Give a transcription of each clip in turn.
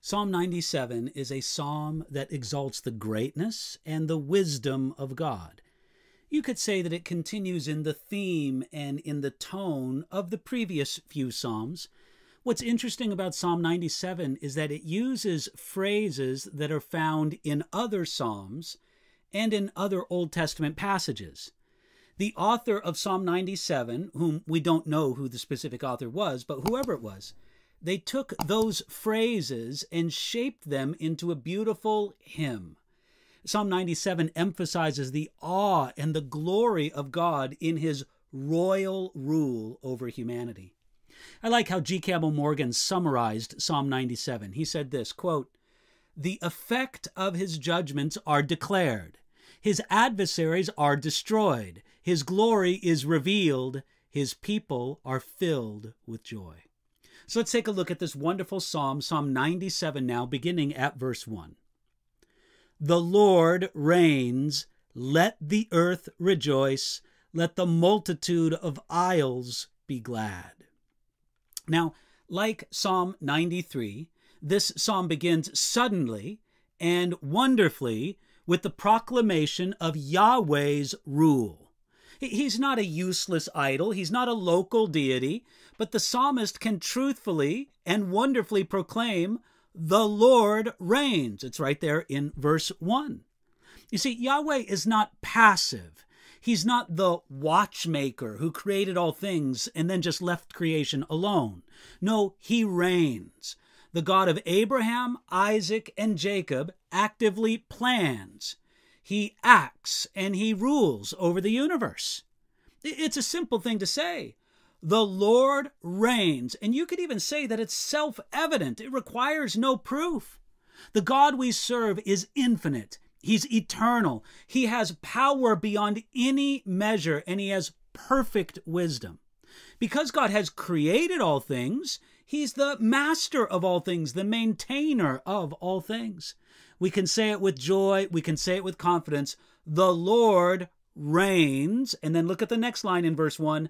Psalm 97 is a psalm that exalts the greatness and the wisdom of God. You could say that it continues in the theme and in the tone of the previous few psalms. What's interesting about Psalm 97 is that it uses phrases that are found in other psalms and in other Old Testament passages. The author of Psalm 97, whom we don't know who the specific author was, but whoever it was, they took those phrases and shaped them into a beautiful hymn. Psalm 97 emphasizes the awe and the glory of God in his royal rule over humanity. I like how G. Campbell Morgan summarized Psalm 97. He said this, quote, "The effect of his judgments are declared. His adversaries are destroyed. His glory is revealed. His people are filled with joy." So let's take a look at this wonderful psalm, Psalm 97 now, beginning at verse 1. "The Lord reigns, let the earth rejoice, let the multitude of isles be glad." Now, like Psalm 93, this psalm begins suddenly and wonderfully with the proclamation of Yahweh's rule. He's not a useless idol. He's not a local deity, but the psalmist can truthfully and wonderfully proclaim, "The Lord reigns." It's right there in verse 1. You see, Yahweh is not passive. He's not the watchmaker who created all things and then just left creation alone. No, he reigns. The God of Abraham, Isaac, and Jacob actively plans. He acts and he rules over the universe. It's a simple thing to say. The Lord reigns. And you could even say that it's self-evident. It requires no proof. The God we serve is infinite. He's eternal. He has power beyond any measure, and he has perfect wisdom. Because God has created all things, he's the master of all things, the maintainer of all things. We can say it with joy. We can say it with confidence. The Lord reigns. And then look at the next line in verse 1.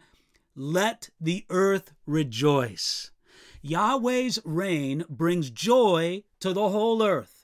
Let the earth rejoice. Yahweh's reign brings joy to the whole earth.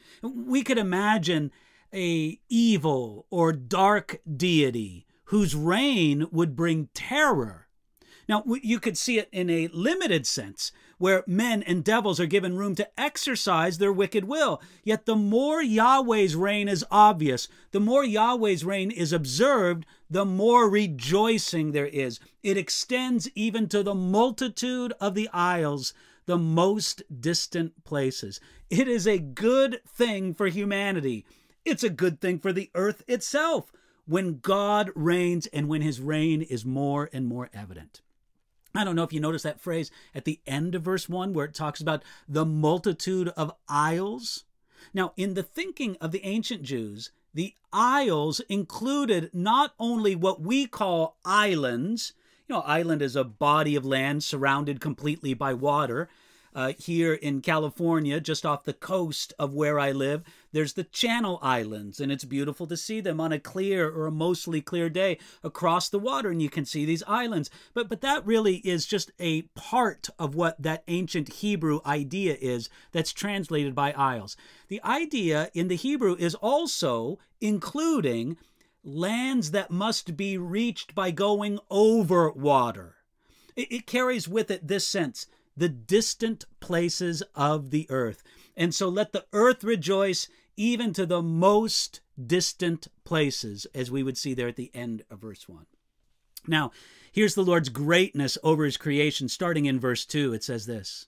We could imagine an evil or dark deity whose reign would bring terror. Now, you could see it in a limited sense, where men and devils are given room to exercise their wicked will. Yet the more Yahweh's reign is obvious, the more Yahweh's reign is observed, the more rejoicing there is. It extends even to the multitude of the isles, the most distant places. It is a good thing for humanity. It's a good thing for the earth itself when God reigns and when his reign is more and more evident. I don't know if you notice that phrase at the end of verse 1 where it talks about the multitude of isles. Now, in the thinking of the ancient Jews, the isles included not only what we call islands. Island is a body of land surrounded completely by water. Here in California, just off the coast of where I live, there's the Channel Islands, and it's beautiful to see them on a clear or a mostly clear day across the water, and you can see these islands. But that really is just a part of what that ancient Hebrew idea is that's translated by isles. The idea in the Hebrew is also including lands that must be reached by going over water. It carries with it this sense: the distant places of the earth. And so let the earth rejoice even to the most distant places, as we would see there at the end of verse 1. Now, here's the Lord's greatness over his creation. Starting in verse 2, it says this: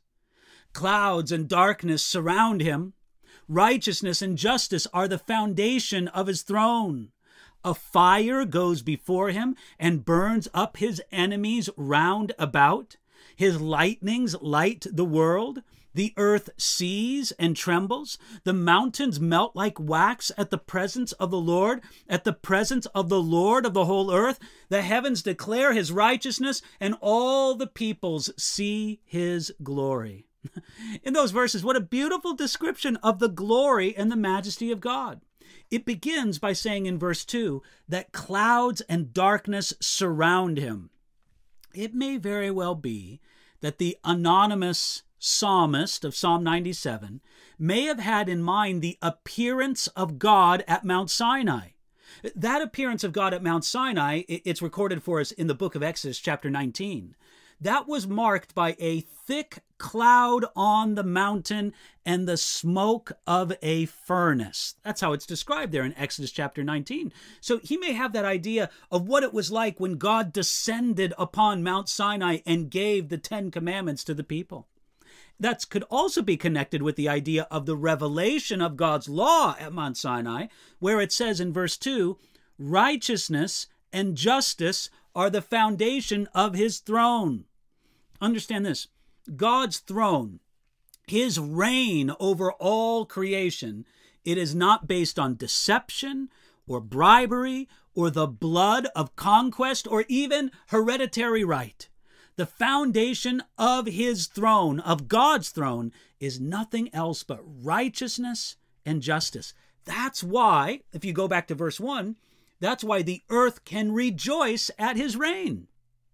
"Clouds and darkness surround him. Righteousness and justice are the foundation of his throne. A fire goes before him and burns up his enemies round about. His lightnings light the world. The earth sees and trembles. The mountains melt like wax at the presence of the Lord, at the presence of the Lord of the whole earth. The heavens declare his righteousness, and all the peoples see his glory." In those verses, what a beautiful description of the glory and the majesty of God. It begins by saying in verse 2 that clouds and darkness surround him. It may very well be that the anonymous psalmist of Psalm 97 may have had in mind the appearance of God at Mount Sinai. That appearance of God at Mount Sinai, it's recorded for us in the book of Exodus, chapter 19. That was marked by a thick cloud on the mountain and the smoke of a furnace. That's how it's described there in Exodus chapter 19. So he may have that idea of what it was like when God descended upon Mount Sinai and gave the 10 Commandments to the people. That could also be connected with the idea of the revelation of God's law at Mount Sinai, where it says in verse 2, righteousness and justice are the foundation of his throne. Understand this, God's throne, his reign over all creation, it is not based on deception or bribery or the blood of conquest or even hereditary right. The foundation of his throne, of God's throne, is nothing else but righteousness and justice. That's why, if you go back to verse 1, that's why the earth can rejoice at his reign.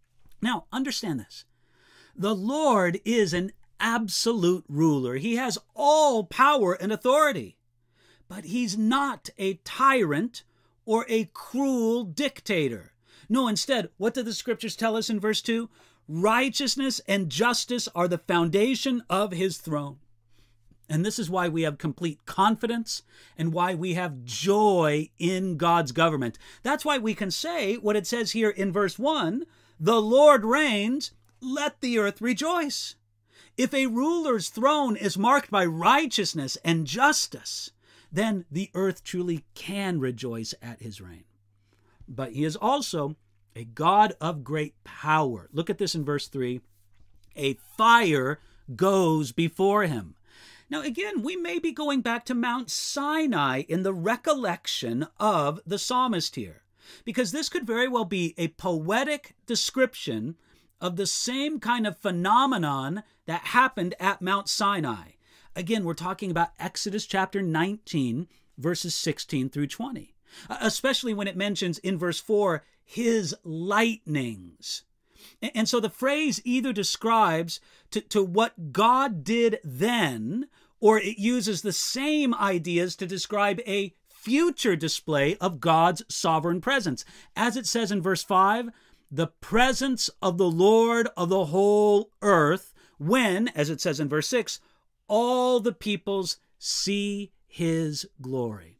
Now, understand this. The Lord is an absolute ruler. He has all power and authority. But he's not a tyrant or a cruel dictator. No, instead, what do the scriptures tell us in verse 2? Righteousness and justice are the foundation of his throne. And this is why we have complete confidence and why we have joy in God's government. That's why we can say what it says here in verse 1, the Lord reigns, let the earth rejoice. If a ruler's throne is marked by righteousness and justice, then the earth truly can rejoice at his reign. But he is also a God of great power. Look at this in verse 3. A fire goes before him. Now, again, we may be going back to Mount Sinai in the recollection of the psalmist here, because this could very well be a poetic description of the same kind of phenomenon that happened at Mount Sinai. Again, we're talking about Exodus chapter 19, verses 16 through 20, especially when it mentions in verse 4, his lightnings. And so the phrase either describes to what God did then, or it uses the same ideas to describe a future display of God's sovereign presence. As it says in verse 5, the presence of the Lord of the whole earth, when, as it says in verse 6, all the peoples see his glory.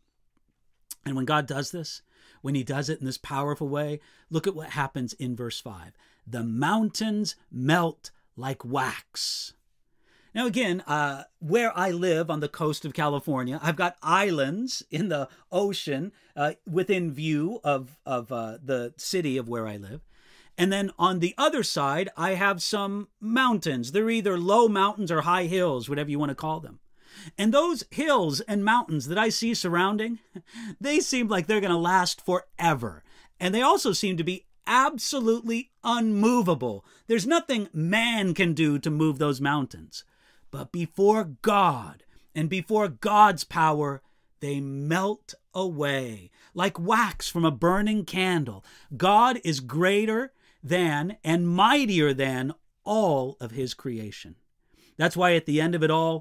And when God does this, when he does it in this powerful way, look at what happens in verse 5. The mountains melt like wax. Now again, where I live on the coast of California, I've got islands in the ocean within view of the city of where I live. And then on the other side, I have some mountains. They're either low mountains or high hills, whatever you want to call them. And those hills and mountains that I see surrounding, they seem like they're going to last forever. And they also seem to be absolutely unmovable. There's nothing man can do to move those mountains. But before God and before God's power, they melt away like wax from a burning candle. God is greater than and mightier than all of his creation. That's why at the end of it all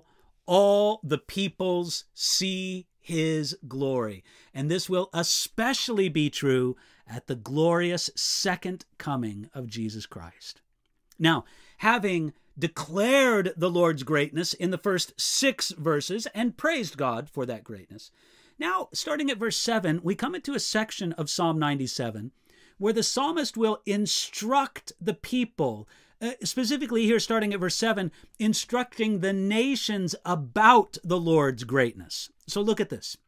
the peoples see his glory. And this will especially be true at the glorious second coming of Jesus Christ. Now, having declared the Lord's greatness in the first 6 verses and praised God for that greatness, now, starting at verse 7, we come into a section of Psalm 97 where the psalmist will instruct the people, specifically here starting at verse 7, instructing the nations about the Lord's greatness. So look at this.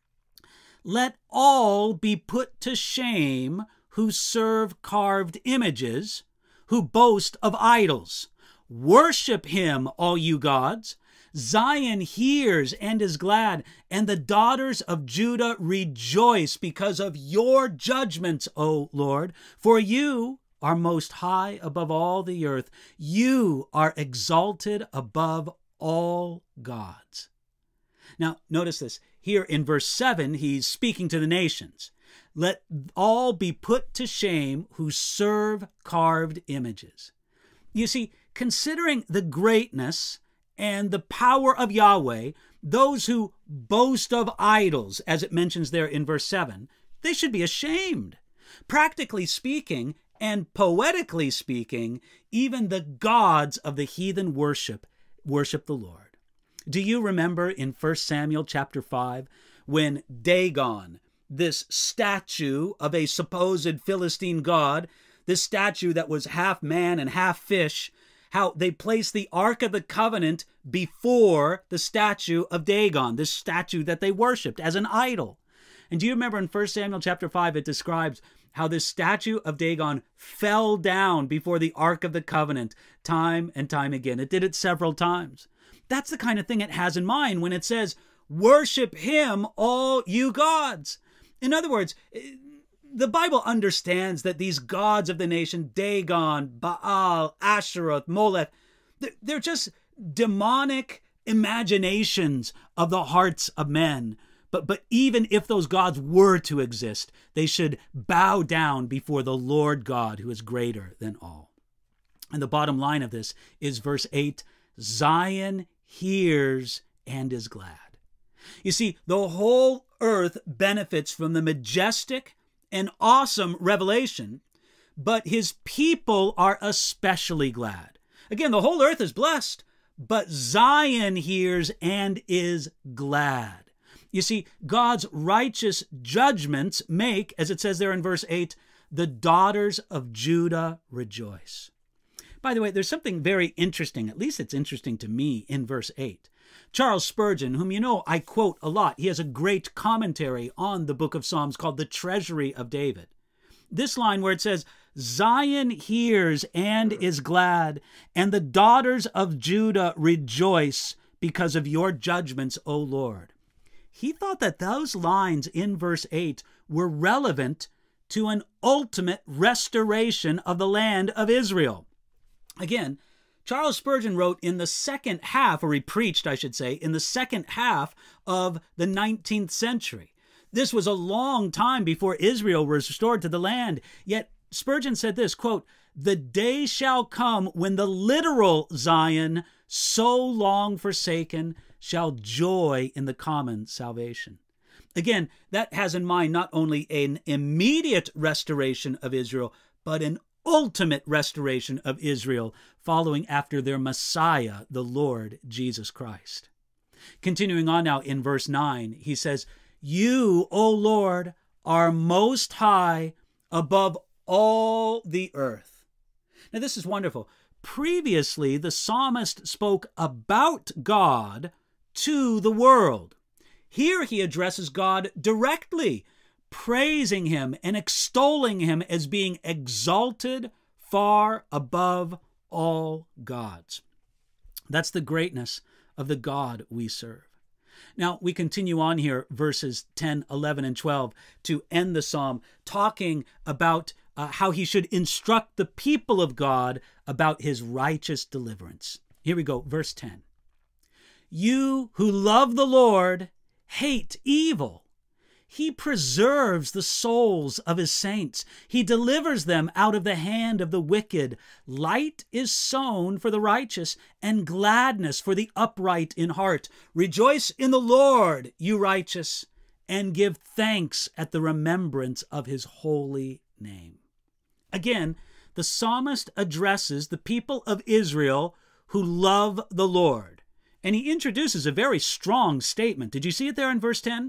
Let all be put to shame who serve carved images, who boast of idols. Worship him, all you gods. Zion hears and is glad, and the daughters of Judah rejoice because of your judgments, O Lord. For you are most high above all the earth. You are exalted above all gods. Now, notice this. Here in verse 7, he's speaking to the nations. Let all be put to shame who serve carved images. You see, considering the greatness and the power of Yahweh, those who boast of idols, as it mentions there in verse 7, they should be ashamed. Practically speaking, and poetically speaking, even the gods of the heathen worship the Lord. Do you remember in 1 Samuel chapter 5 when Dagon, this statue of a supposed Philistine god, this statue that was half man and half fish, how they placed the Ark of the Covenant before the statue of Dagon, this statue that they worshipped as an idol? And do you remember in 1 Samuel chapter 5, it describes how this statue of Dagon fell down before the Ark of the Covenant time and time again. It did it several times. That's the kind of thing it has in mind when it says, worship him, all you gods. In other words, the Bible understands that these gods of the nation, Dagon, Baal, Asheroth, Molech, they're just demonic imaginations of the hearts of men. But even if those gods were to exist, they should bow down before the Lord God, who is greater than all. And the bottom line of this is verse 8, Zion hears and is glad. You see, the whole earth benefits from the majestic and awesome revelation, but his people are especially glad. Again, the whole earth is blessed, but Zion hears and is glad. You see, God's righteous judgments make, as it says there in verse 8, the daughters of Judah rejoice. By the way, there's something very interesting, at least it's interesting to me, in verse 8. Charles Spurgeon, whom you know I quote a lot, he has a great commentary on the book of Psalms called The Treasury of David. This line where it says, Zion hears and is glad, and the daughters of Judah rejoice because of your judgments, O Lord. He thought that those lines in verse 8 were relevant to an ultimate restoration of the land of Israel. Again, Charles Spurgeon wrote in the second half, or he preached, I should say, in the second half of the 19th century. This was a long time before Israel was restored to the land. Yet Spurgeon said this, quote, the day shall come when the literal Zion, so long forsaken, shall joy in the common salvation. Again, that has in mind not only an immediate restoration of Israel, but an ultimate restoration of Israel following after their Messiah, the Lord Jesus Christ. Continuing on now in verse 9, he says, you, O Lord, are most high above all the earth. Now this is wonderful. Previously, the psalmist spoke about God to the world. Here he addresses God directly, praising him and extolling him as being exalted far above all gods. That's the greatness of the God we serve. Now, we continue on here, verses 10, 11, and 12, to end the psalm, talking about how he should instruct the people of God about his righteous deliverance. Here we go, verse 10. You who love the Lord hate evil. He preserves the souls of his saints. He delivers them out of the hand of the wicked. Light is sown for the righteous, and gladness for the upright in heart. Rejoice in the Lord, you righteous, and give thanks at the remembrance of his holy name. Again, the psalmist addresses the people of Israel who love the Lord. And he introduces a very strong statement. Did you see it there in verse 10?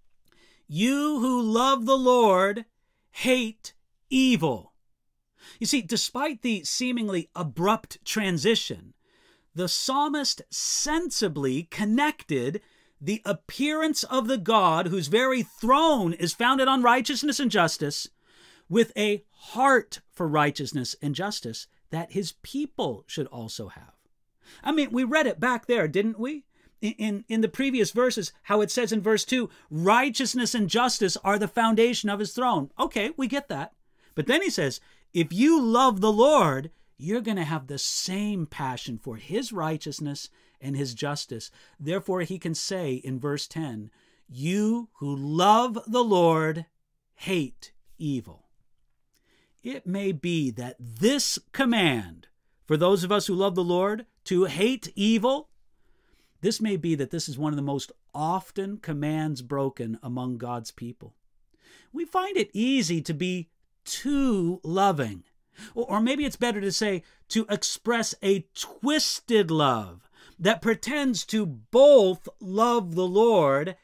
You who love the Lord hate evil. You see, despite the seemingly abrupt transition, the psalmist sensibly connected the appearance of the God whose very throne is founded on righteousness and justice with a heart for righteousness and justice that his people should also have. I mean, we read it back there, didn't we? In the previous verses, how it says in verse 2, righteousness and justice are the foundation of his throne. Okay, we get that. But then he says, if you love the Lord, you're going to have the same passion for his righteousness and his justice. Therefore, he can say in verse 10, you who love the Lord hate evil. It may be that this command, for those of us who love the Lord, to hate evil, This may be that this is one of the most often commands broken among God's people. We find it easy to be too loving. Or maybe it's better to say to express a twisted love that pretends to both love the Lord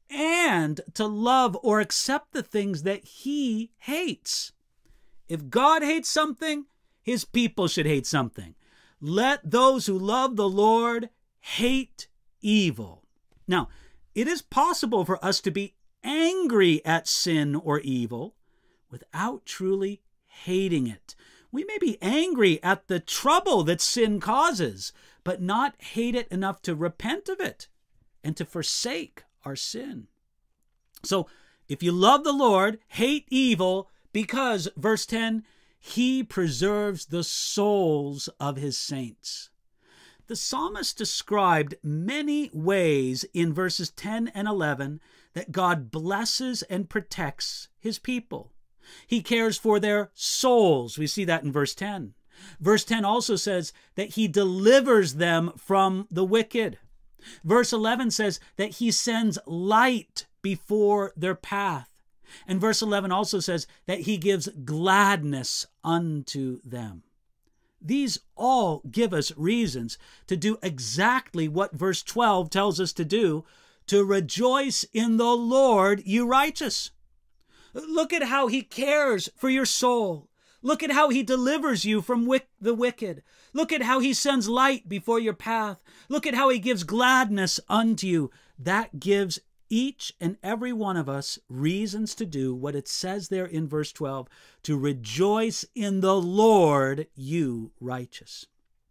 and to love or accept the things that he hates. If God hates something, his people should hate something. Let those who love the Lord hate evil. Now, it is possible for us to be angry at sin or evil without truly hating it. We may be angry at the trouble that sin causes, but not hate it enough to repent of it and to forsake our sin. So, if you love the Lord, hate evil, because, verse 10, he preserves the souls of his saints. The psalmist described many ways in verses 10 and 11 that God blesses and protects his people. He cares for their souls. We see that in verse 10. Verse 10 also says that he delivers them from the wicked. Verse 11 says that he sends light before their path. And verse 11 also says that he gives gladness unto them. These all give us reasons to do exactly what verse 12 tells us to do, to rejoice in the Lord, you righteous. Look at how he cares for your soul. Look at how he delivers you from the wicked. Look at how he sends light before your path. Look at how he gives gladness unto you. That gives each and every one of us reasons to do what it says there in verse 12, to rejoice in the Lord, you righteous.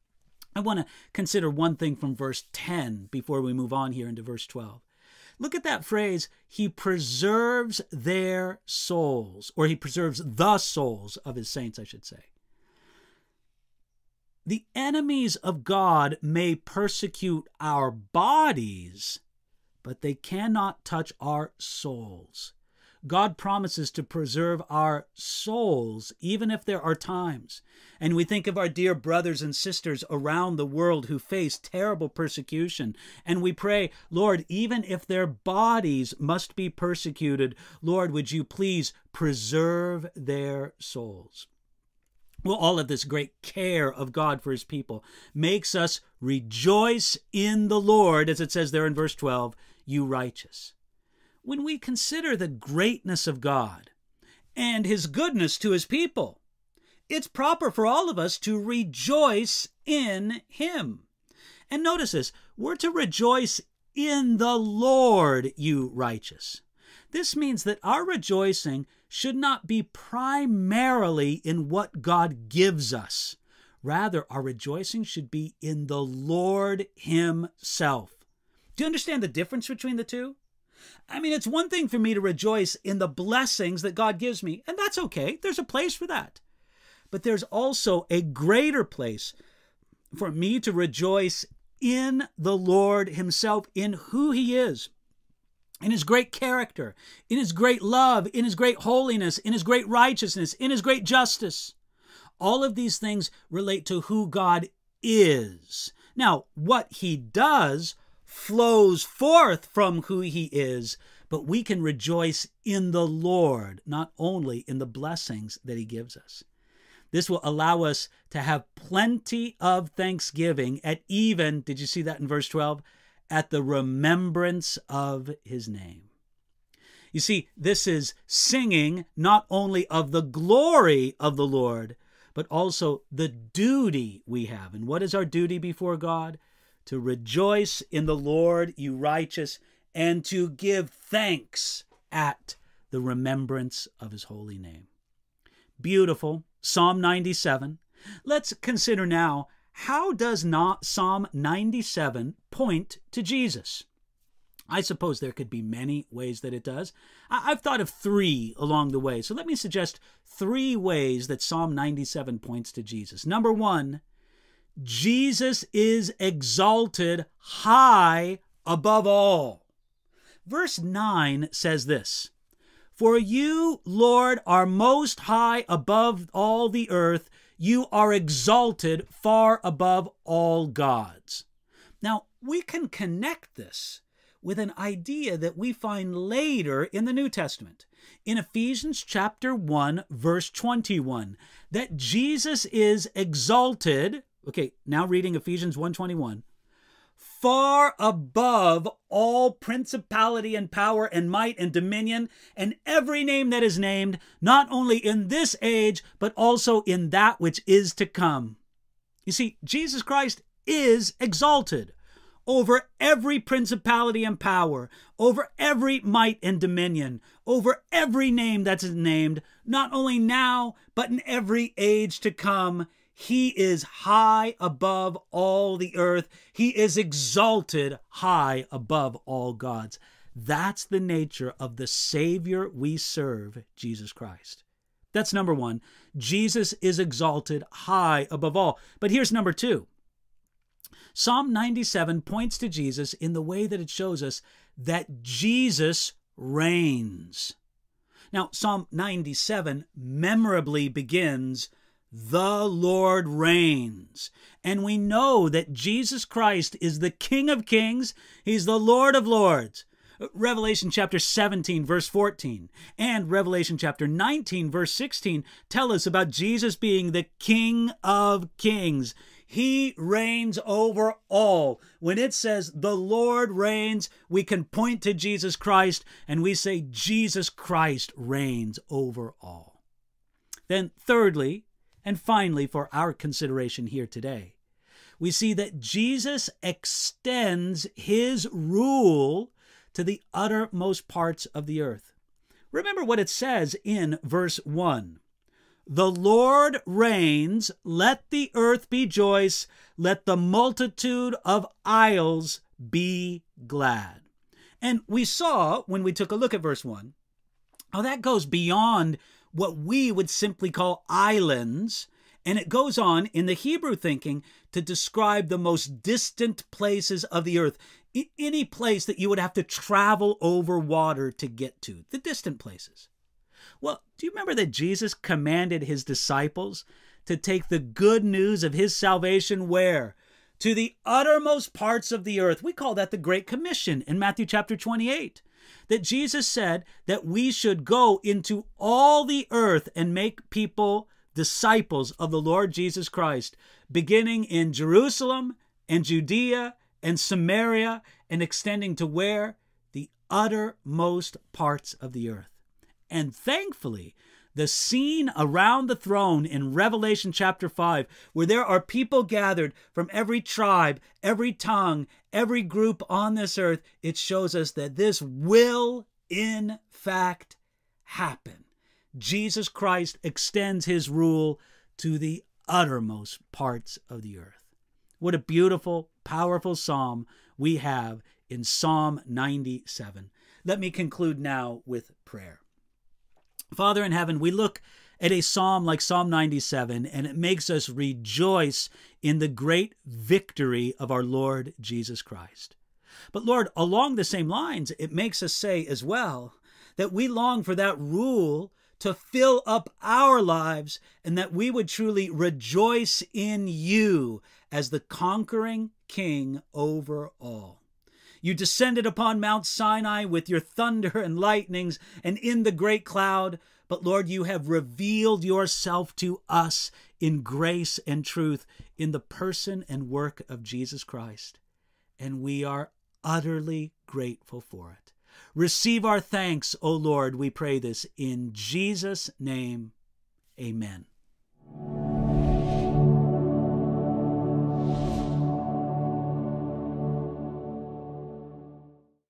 I want to consider one thing from verse 10 before we move on here into verse 12. Look at that phrase, he preserves their souls, or he preserves the souls of his saints, I should say. The enemies of God may persecute our bodies, but they cannot touch our souls. God promises to preserve our souls, even if there are times. And we think of our dear brothers and sisters around the world who face terrible persecution. And we pray, Lord, even if their bodies must be persecuted, Lord, would you please preserve their souls? Well, all of this great care of God for his people makes us rejoice in the Lord, as it says there in verse 12, you righteous. When we consider the greatness of God and his goodness to his people, it's proper for all of us to rejoice in him. And notice this, we're to rejoice in the Lord, you righteous. This means that our rejoicing should not be primarily in what God gives us. Rather, our rejoicing should be in the Lord himself. Do you understand the difference between the two? I mean, it's one thing for me to rejoice in the blessings that God gives me, and that's okay. There's a place for that. But there's also a greater place for me to rejoice in the Lord himself, in who he is, in his great character, in his great love, in his great holiness, in his great righteousness, in his great justice. All of these things relate to who God is. Now, what he does flows forth from who he is, but we can rejoice in the Lord, not only in the blessings that he gives us. This will allow us to have plenty of thanksgiving at even, did you see that in verse 12? At the remembrance of his name. You see, this is singing not only of the glory of the Lord, but also the duty we have. And what is our duty before God? To rejoice in the Lord, you righteous, and to give thanks at the remembrance of his holy name. Beautiful. Psalm 97. Let's consider now, how does not Psalm 97 point to Jesus? I suppose there could be many ways that it does. I've thought of three along the way. So let me suggest three ways that Psalm 97 points to Jesus. Number one, Jesus is exalted high above all. Verse 9 says this, "For you, Lord, are most high above all the earth. You are exalted far above all gods." Now, we can connect this with an idea that we find later in the New Testament, in Ephesians chapter 1, verse 21, that Jesus is exalted, okay, now reading Ephesians 1:21, far above all principality and power and might and dominion and every name that is named, not only in this age, but also in that which is to come. You see, Jesus Christ is exalted over every principality and power, over every might and dominion, over every name that's named, not only now, but in every age to come. He is high above all the earth. He is exalted high above all gods. That's the nature of the Savior we serve, Jesus Christ. That's number one. Jesus is exalted high above all. But here's number two. Psalm 97 points to Jesus in the way that it shows us that Jesus reigns. Now, Psalm 97 memorably begins, "The Lord reigns." And we know that Jesus Christ is the King of Kings. He's the Lord of Lords. Revelation chapter 17, verse 14, and Revelation chapter 19, verse 16 tell us about Jesus being the King of Kings. He reigns over all. When it says the Lord reigns, we can point to Jesus Christ and we say Jesus Christ reigns over all. Then thirdly, and finally for our consideration here today, we see that Jesus extends his rule to the uttermost parts of the earth. Remember what it says in verse 1. "The Lord reigns, let the earth rejoice, let the multitude of isles be glad." And we saw, when we took a look at verse 1, how that goes beyond what we would simply call islands, and it goes on in the Hebrew thinking to describe the most distant places of the earth, any place that you would have to travel over water to get to, the distant places. Well, do you remember that Jesus commanded his disciples to take the good news of his salvation where? To the uttermost parts of the earth. We call that the Great Commission in Matthew chapter 28. That Jesus said that we should go into all the earth and make people disciples of the Lord Jesus Christ, beginning in Jerusalem and Judea and Samaria and extending to where? The uttermost parts of the earth. And thankfully, the scene around the throne in Revelation chapter 5, where there are people gathered from every tribe, every tongue, every group on this earth, it shows us that this will, in fact, happen. Jesus Christ extends his rule to the uttermost parts of the earth. What a beautiful, powerful psalm we have in Psalm 97. Let me conclude now with prayer. Father in heaven, we look at a psalm like Psalm 97, and it makes us rejoice in the great victory of our Lord Jesus Christ. But Lord, along the same lines, it makes us say as well that we long for that rule to fill up our lives and that we would truly rejoice in you as the conquering King over all. You descended upon Mount Sinai with your thunder and lightnings and in the great cloud. But Lord, you have revealed yourself to us in grace and truth in the person and work of Jesus Christ. And we are utterly grateful for it. Receive our thanks, O Lord, we pray this in Jesus' name. Amen.